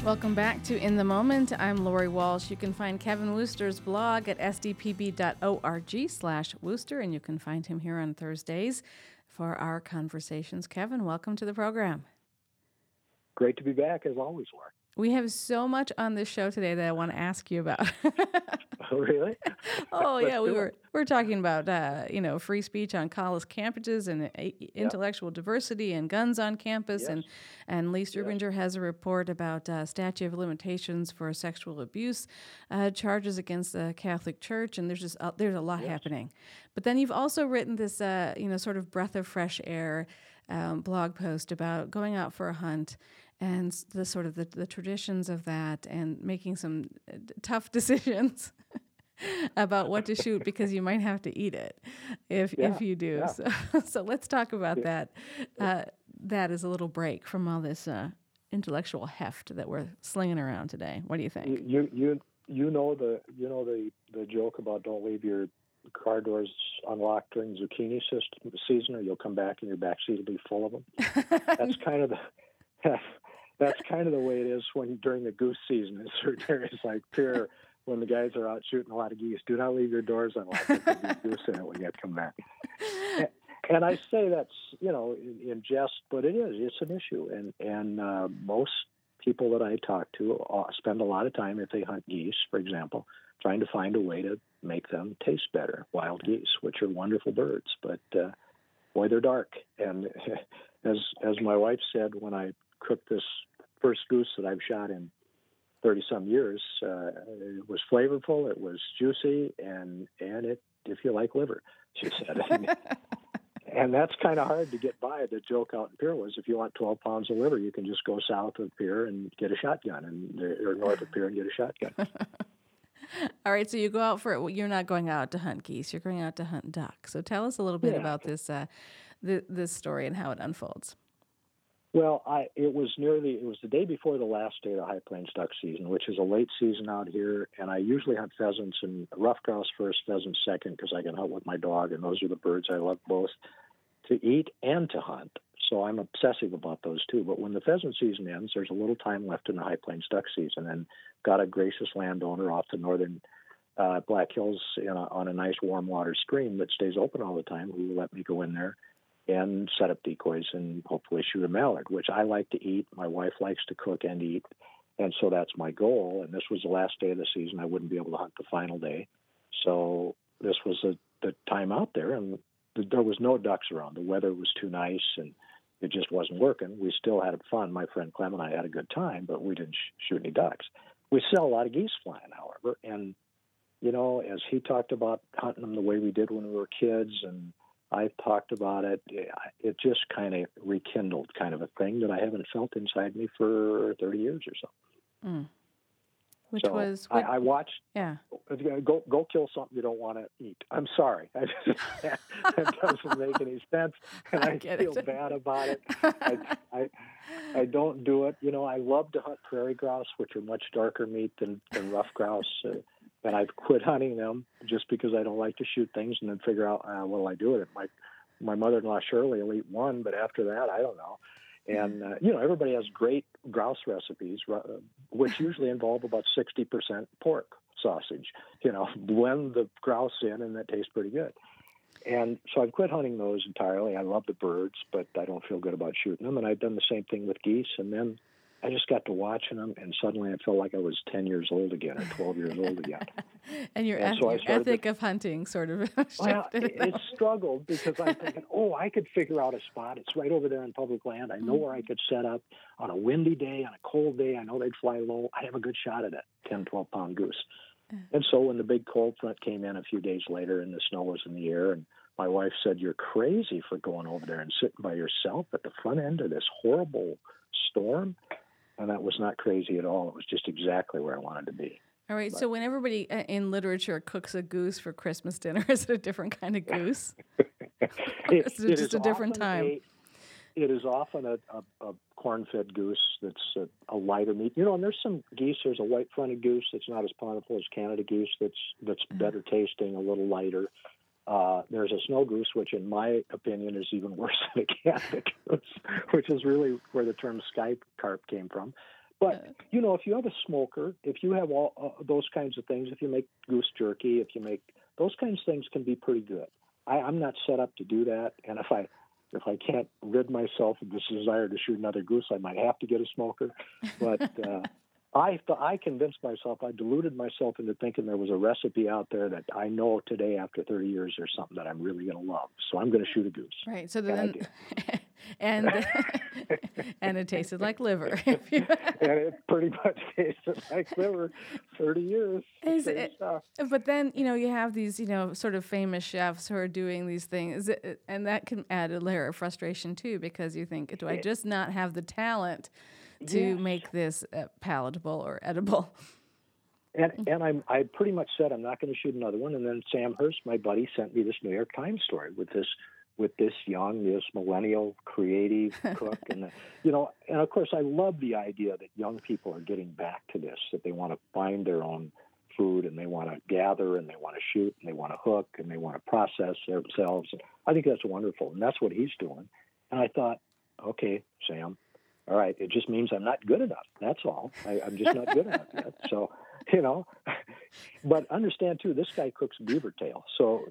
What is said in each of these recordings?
Welcome back to In the Moment. I'm Lori Walsh. You can find Kevin Wooster's blog at sdpb.org/Wooster, and you can find him here on Thursdays for our conversations. Kevin, welcome to the program. Great to be back, as always, Lori. We have so much on this show today that I want to ask you about. Oh, really? Oh, yeah. We're talking about free speech on college campuses and intellectual diversity and guns on campus. Yes. And Lee Strubinger has a report about statute of limitations for sexual abuse charges against the Catholic Church. And there's a lot happening. But then you've also written this sort of breath of fresh air blog post about going out for a hunt and the sort of the traditions of that and making some tough decisions about what to shoot because you might have to eat it if you do. Yeah. So let's talk about that. That is a little break from all this intellectual heft that we're slinging around today. What do you think? You know the joke about don't leave your car doors unlocked during zucchini season, or you'll come back and your back seat will be full of them. That's kind of the way it is during the goose season in certain areas like Pierre, when the guys are out shooting a lot of geese. Do not leave your doors unlocked. There could be goose in it when you come back. And I say that's in jest, but it's an issue. And most people that I talk to spend a lot of time, if they hunt geese, for example, trying to find a way to make them taste better. Wild geese, which are wonderful birds, but boy, they're dark. And as my wife said when I cooked this first goose that I've shot in 30-some years, it was flavorful, it was juicy, and it, if you like liver, she said. And that's kind of hard to get by. The joke out in Pierre was, if you want 12 pounds of liver, you can just go south of Pierre and get a shotgun, or north of Pierre and get a shotgun. All right, so you go out you're not going out to hunt geese, you're going out to hunt duck. So tell us a little bit about this this story and how it unfolds. Well, it was the day before the last day of the High Plains duck season, which is a late season out here, and I usually hunt pheasants and rough grouse first, pheasants second, because I can hunt with my dog, and those are the birds I love both to eat and to hunt. So I'm obsessive about those two. But when the pheasant season ends, there's a little time left in the High Plains duck season, and got a gracious landowner off the northern Black Hills on a nice warm water stream that stays open all the time who let me go in there and set up decoys and hopefully shoot a mallard, which I like to eat. My wife likes to cook and eat, and so that's my goal. And this was the last day of the season. I wouldn't be able to hunt the final day. So this was the time out there, and there was no ducks around. The weather was too nice, and it just wasn't working. We still had fun. My friend Clem and I had a good time, but we didn't shoot any ducks. We saw a lot of geese flying, however, and, as he talked about hunting them the way we did when we were kids, and I talked about it, it just kind of rekindled kind of a thing that I haven't felt inside me for 30 years or so. Mm. I watched. Yeah. Go kill something you don't want to eat. I'm sorry. That doesn't make any sense, and I feel bad about it. I don't do it. I love to hunt prairie grouse, which are much darker meat than rough grouse, and I've quit hunting them just because I don't like to shoot things and then figure out what'll I do with it. My mother-in-law Shirley will eat one, but after that, I don't know. And, everybody has great grouse recipes, which usually involve about 60% pork sausage. Blend the grouse in, and that tastes pretty good. And so I've quit hunting those entirely. I love the birds, but I don't feel good about shooting them. And I've done the same thing with geese. And then I just got to watching them, and suddenly I felt like I was 10 years old again or 12 years old again. And your ethic of hunting sort of shifted. Well, it struggled because I'm thinking, I could figure out a spot. It's right over there in public land. I know where I could set up on a windy day, on a cold day. I know they'd fly low. I'd have a good shot at a 10, 12-pound goose. And so when the big cold front came in a few days later and the snow was in the air, and my wife said, "You're crazy for going over there and sitting by yourself at the front end of this horrible storm." And that was not crazy at all. It was just exactly where I wanted to be. All right. So when everybody in literature cooks a goose for Christmas dinner, is it a different kind of goose? Is it just a different time? It is often a corn-fed goose that's a lighter meat. And there's some geese. There's a white-fronted goose that's not as plentiful as Canada goose that's better tasting, a little lighter. There's a snow goose, which in my opinion is even worse than a Canada goose, which is really where the term sky carp came from. But, if you have a smoker, if you have all those kinds of things, if you make goose jerky, if you make those kinds of things can be pretty good. I'm not set up to do that. And if I can't rid myself of this desire to shoot another goose, I might have to get a smoker. But I convinced myself, I deluded myself into thinking there was a recipe out there that I know today after 30 years there's something that I'm really going to love. So I'm going to shoot a goose. Right. So then, and and it tasted like liver. And it pretty much tasted like liver. 30 years. But then, you have these, sort of famous chefs who are doing these things, and that can add a layer of frustration too, because you think, do I just not have the talent to make this palatable or edible? And I pretty much said I'm not going to shoot another one. And then Sam Hurst, my buddy, sent me this New York Times story with this millennial creative cook, and and of course I love the idea that young people are getting back to this, that they want to find their own food and they want to gather and they want to shoot and they want to hook and they want to process themselves. And I think that's wonderful, and that's what he's doing. And I thought, okay, Sam. All right, it just means I'm not good enough. That's all. I'm just not good enough yet. So, but understand too, this guy cooks beaver tail. So,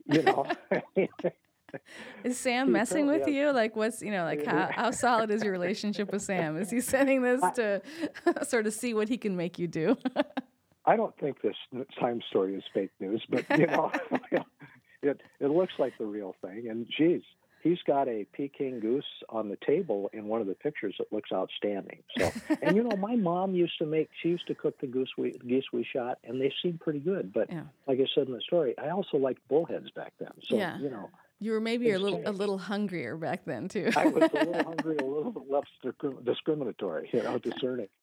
Is Sam messing with you? Like, what's, how solid is your relationship with Sam? Is he sending this to sort of see what he can make you do? I don't think this Time story is fake news, but, it looks like the real thing. And, geez, he's got a Peking goose on the table in one of the pictures that looks outstanding. So, and my mom used to cook the geese we shot, and they seemed pretty good. But like I said in the story, I also liked bullheads back then. So, you were maybe a little hungrier back then too. I was a little hungry, a little less discriminatory, discerning.